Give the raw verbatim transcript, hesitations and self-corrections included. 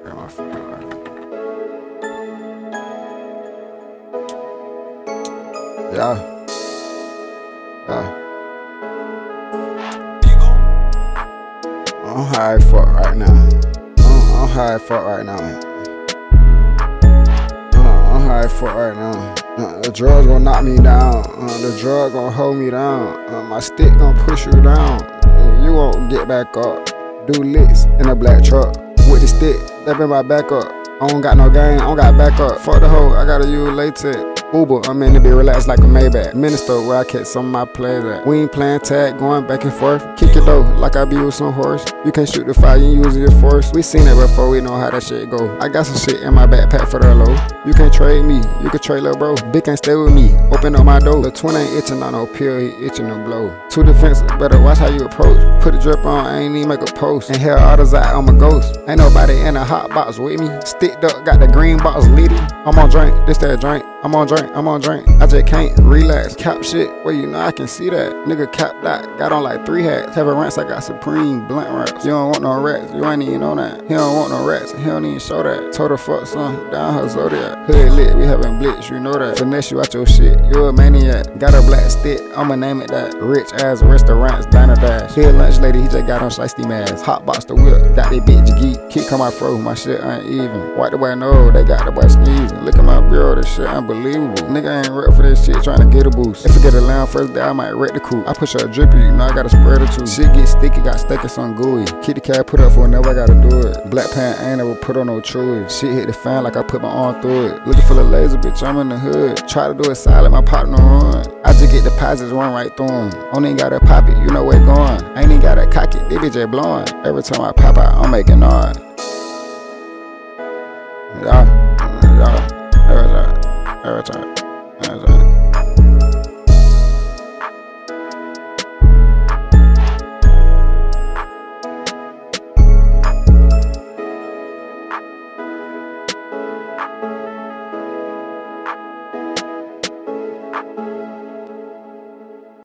Got my feet on. Yeah. Yeah. I'm high as fuck right now. I'm, I'm high as fuck right now. Uh, I'm high as fuck right now. Uh, the drugs gon' knock me down. Uh, the drug gon' hold me down. Uh, my stick gon' push you down. Uh, you won't get back up. Do licks in a black truck with the stick. That been my backup. I don't got no game. I don't got backup. Fuck the hoe. I gotta use latex. Uber, I'm in to be relaxed like a Maybach. Minister, where I catch some of my plays at. We ain't playing tag, going back and forth. Kick it though, like I be with some horse. You can't shoot the fire, you using your force. We seen it before, we know how that shit go. I got some shit in my backpack for the low. You can't trade me, you can trade lil' bro. Big can't stay with me, open up my door. The twin ain't itching on no pill, he itching to blow. Too defensive, better watch how you approach. Put a drip on, I ain't even make a post. And hell, all the out, I'm a ghost. Ain't nobody in a hot box with me. Sticked up, got the green box leading. I'm on drink, this that drink. I'm on drink, I'm on drink. I just can't relax. Cap shit, well you know I can see that. Nigga cap that, got on like three hats. Have a rants, I got Supreme blunt wraps. You don't want no rats, you ain't even on that. He don't want no rats, he don't even show that. Told her fuck son, down her Zodiac. Hood lit, we having blitz, you know that. Finesse you out your shit, you a maniac. Got a black stick, I'ma name it that. Rich ass restaurants, diner dash. Here lunch lady, he just got on shiesty mask. Hot box the whip, got they bitch geek. Keep come out fro, my shit ain't even. White the boy know, they got the boy sneezing. Look at my bureau, this shit unbelievable. Nigga ain't ready for this shit, trying to get a boost. If I get a lamb first day, I might wreck the coupe. I push her a drippy, you know I got a spread or two. Shit get sticky, got steak and some gooey. Kitty cat put up for whenever I gotta do it. Black pant ain't never put on no chewy. Shit hit the fan like I put my arm through it. Looking for the laser, bitch, I'm in the hood. Try to do it silent, my partner run. I just get deposits, run right through them. Only ain't gotta pop it, you know where it going. I ain't even gotta cock it, they bitch just blowing. Every time I pop out, I'm making noise. Yeah, yeah, every time, every time, every time.